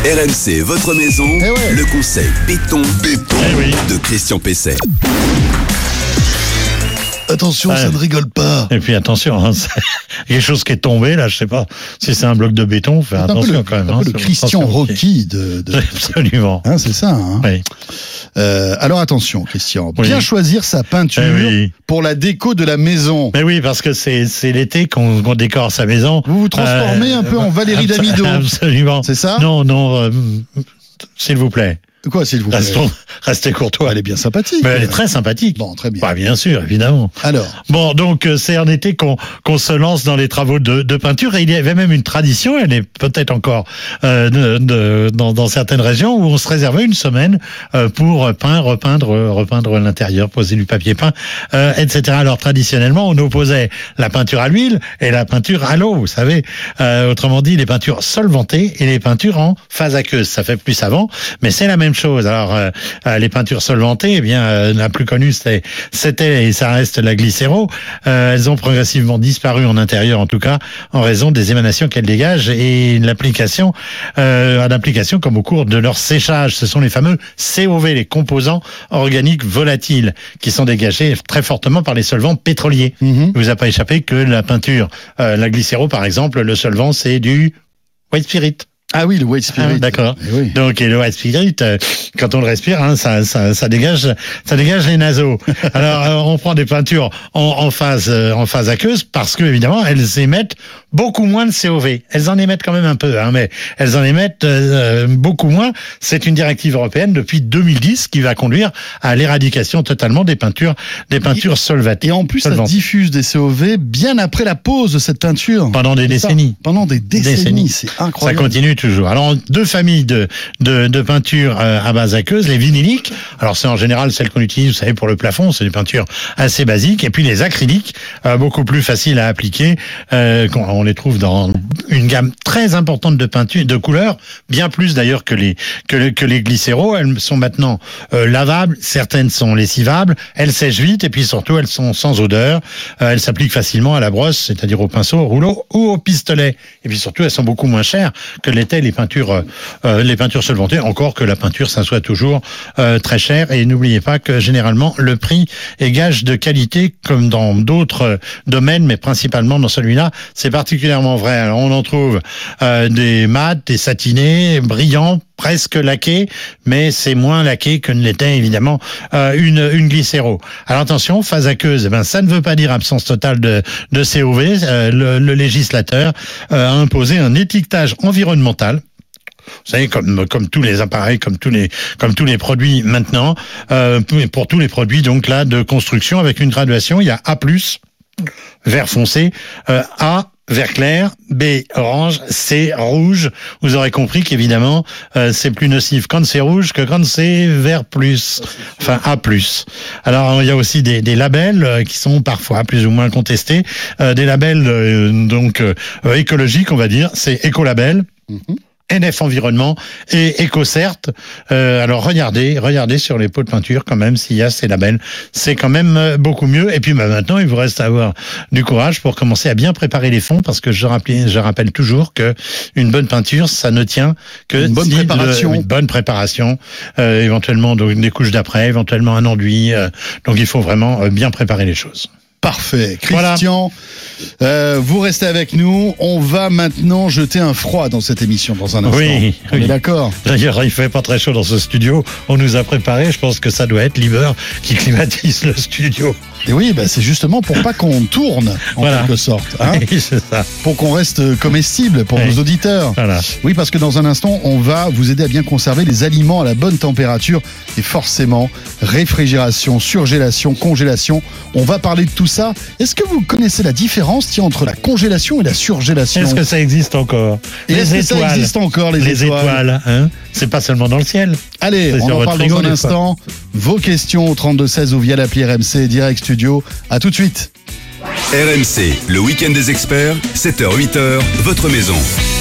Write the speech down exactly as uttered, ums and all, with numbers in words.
R M C, votre maison, Eh ouais. le conseil béton, béton Eh oui. de Christian Pesset. Attention, Ouais. ça ne rigole pas. Et puis attention, hein, c'est quelque chose qui est tombé là, je sais pas si c'est un bloc de béton, fais C'est un peu attention le, quand même. un hein, peu le c'est- Christian attention, Rocky de, de- Absolument. Hein, c'est ça. Hein. Oui. Euh, alors attention, Christian. Oui. Bien choisir sa peinture Eh oui. pour la déco de la maison. Mais oui, parce que c'est c'est l'été qu'on qu'on décore sa maison. Vous vous transformez un peu en Valérie abso- Damido. Absolument. C'est ça? Non, non, euh, s'il vous plaît. Quoi, s'il vous plaît? Restons, restez courtois. Elle est bien sympathique. Mais elle est très sympathique. Bon, très bien. Bah, bien sûr, évidemment. Alors, Bon, donc euh, c'est en été qu'on qu'on se lance dans les travaux de, de peinture et il y avait même une tradition, elle est peut-être encore euh, de, de- dans, dans certaines régions où on se réservait une semaine euh, pour peindre, repeindre, repeindre l'intérieur, poser du papier peint, euh, et cetera. Alors traditionnellement, on opposait la peinture à l'huile et la peinture à l'eau, vous savez. Euh, autrement dit, les peintures solvantées et les peintures en phase aqueuse. Ça fait plus savant, mais c'est la même chose. Alors euh, euh, les peintures solvantées, eh bien euh, la plus connue c'était c'était et ça reste la glycéro. Euh, elles ont progressivement disparu en intérieur, en tout cas en raison des émanations qu'elles dégagent et l'application euh, à l'application comme au cours de leur séchage. Ce sont les fameux C O V, les composants organiques volatiles, qui sont dégagés très fortement par les solvants pétroliers. mhm. Il vous a pas échappé que la peinture, euh, la glycéro par exemple, le solvant c'est du white spirit. Ah oui, le white spirit. Ah, d'accord. Eh oui. Donc, et le white spirit, euh, quand on le respire, hein, ça, ça, ça dégage, ça dégage les naseaux. Alors, euh, on prend des peintures en, en phase, euh, en phase aqueuse parce que évidemment, elles émettent beaucoup moins de C O V. Elles en émettent quand même un peu, hein, mais elles en émettent euh, beaucoup moins. C'est une directive européenne depuis deux mille dix qui va conduire à l'éradication totalement des peintures, des peintures solvatées. Et en plus, ça solvantes. diffuse des C O V bien après la pose de cette peinture. Pendant des C'est ça. décennies. Pendant des décennies. Décennies. C'est Ça incroyable. continue toujours. Alors, deux familles de, de, de peintures euh, à base aqueuse, les vinyliques. Alors, c'est en général celles qu'on utilise, vous savez, pour le plafond. C'est des peintures assez basiques. Et puis, les acryliques, euh, beaucoup plus faciles à appliquer. Euh, qu'on- on les trouve dans une gamme très importante de peintures, de couleurs, bien plus d'ailleurs que les, que, les- que les glycéros. Elles sont maintenant euh, lavables. Certaines sont lessivables. Elles sèchent vite. Et puis, surtout, elles sont sans odeur. Euh, elles s'appliquent facilement à la brosse, c'est-à-dire au pinceau, au rouleau ou au pistolet. Et puis, surtout, elles sont beaucoup moins chères que l'étaient les peintures, euh, euh, les peintures solvantées, encore que la peinture, ça soit toujours euh, très cher. Et n'oubliez pas que généralement, le prix est gage de qualité, comme dans d'autres euh, domaines, mais principalement dans celui-là, c'est particulièrement vrai. Alors, on en trouve euh, des mats, des satinés, brillants, presque laqués, mais c'est moins laqué que ne l'était évidemment euh, une, une glycéro. Alors attention, phase aqueuse, eh ben, ça ne veut pas dire absence totale de, de C O V. Euh, le, le législateur euh, a imposé un étiquetage environnemental. Vous savez, comme comme tous les appareils, comme tous les comme tous les produits maintenant, euh, pour tous les produits donc là de construction avec une graduation, il y a A plus, vert foncé, euh, A vert clair, B orange, C rouge. Vous aurez compris qu'évidemment euh, c'est plus nocif quand c'est rouge que quand c'est vert plus, enfin A plus. Alors il y a aussi des, des labels euh, qui sont parfois plus ou moins contestés, euh, des labels euh, donc euh, écologiques on va dire, c'est Écolabel. Mhm. N F Environnement et EcoCert. Euh, alors regardez, regardez sur les pots de peinture quand même s'il y a ces labels. C'est quand même euh, beaucoup mieux. Et puis bah, maintenant, il vous reste à avoir du courage pour commencer à bien préparer les fonds, parce que je rappelle, je rappelle toujours que une bonne peinture, ça ne tient que Une bonne si de- préparation. une bonne préparation, euh, éventuellement donc des couches d'après, éventuellement un enduit. Euh, donc il faut vraiment euh, bien préparer les choses. Parfait. Voilà. Christian, euh, vous restez avec nous. On va maintenant jeter un froid dans cette émission dans un instant. Oui, On oui. est d'accord. D'ailleurs, il fait pas très chaud dans ce studio. On nous a préparé. Je pense que ça doit être l'Iber qui climatise le studio. Et oui, bah, c'est justement pour pas qu'on tourne, en Voilà. quelque sorte. Hein, Oui, c'est ça. pour qu'on reste comestible pour Oui. nos auditeurs. Voilà. Oui, parce que dans un instant, on va vous aider à bien conserver les aliments à la bonne température. Et forcément, réfrigération, surgélation, congélation. On va parler de tout ça. Est-ce que vous connaissez la différence tiens, entre la congélation et la surgélation? Est-ce que ça existe encore? Et Les est-ce que ça étoiles. existe encore, les, Les étoiles, hein. C'est pas seulement dans le ciel. Allez, C'est on sur en votre parle frigo, dans un n'est-ce pas? instant. Vos questions au trente-deux seize ou via l'appli R M C Direct Studio. À tout de suite. R M C, le week-end des experts, sept heures huit heures, votre maison.